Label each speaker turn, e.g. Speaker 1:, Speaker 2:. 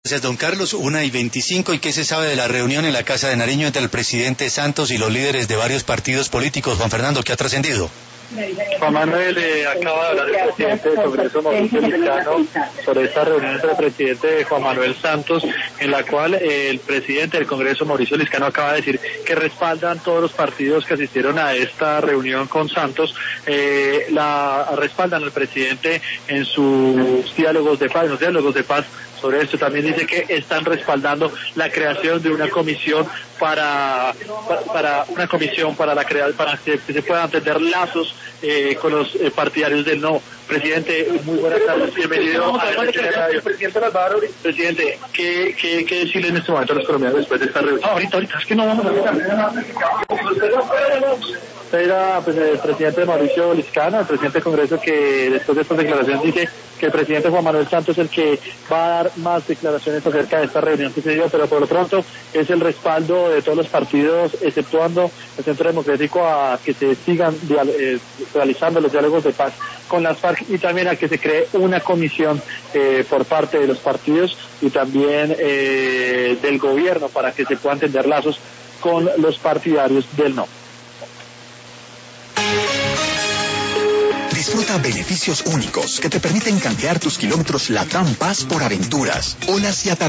Speaker 1: Gracias, don Carlos. 1:25. ¿Y qué se sabe de la reunión en la Casa de Nariño entre el presidente Santos y los líderes de varios partidos políticos? Juan Fernando, ¿qué ha trascendido?
Speaker 2: Juan Manuel, acaba de hablar el presidente del Congreso, Mauricio Liscano, sobre esta reunión entre el presidente Juan Manuel Santos, en la cual el presidente del Congreso, Mauricio Liscano, acaba de decir que respaldan todos los partidos que asistieron a esta reunión con Santos, respaldan al presidente en sus diálogos de paz, Sobre esto también dice que están respaldando la creación de una comisión para que se puedan tender lazos con los partidarios del no. Presidente, muy buenas tardes, bienvenido a Radio. Presidente, ¿qué decirle en este momento a los colombianos después de esta reunión? Ahorita, es que no vamos a Era el presidente Mauricio Liscano, el presidente del Congreso, que después de estas declaraciones dice que el presidente Juan Manuel Santos es el que va a dar más declaraciones acerca de esta reunión que se dio, pero por lo pronto es el respaldo de todos los partidos, exceptuando el Centro Democrático, a que se sigan realizando los diálogos de paz con las FARC y también a que se cree una comisión por parte de los partidos y también del gobierno para que se puedan tender lazos con los partidarios del no.
Speaker 3: Disfruta beneficios únicos que te permiten canjear tus kilómetros LATAM Paz por aventuras, olas y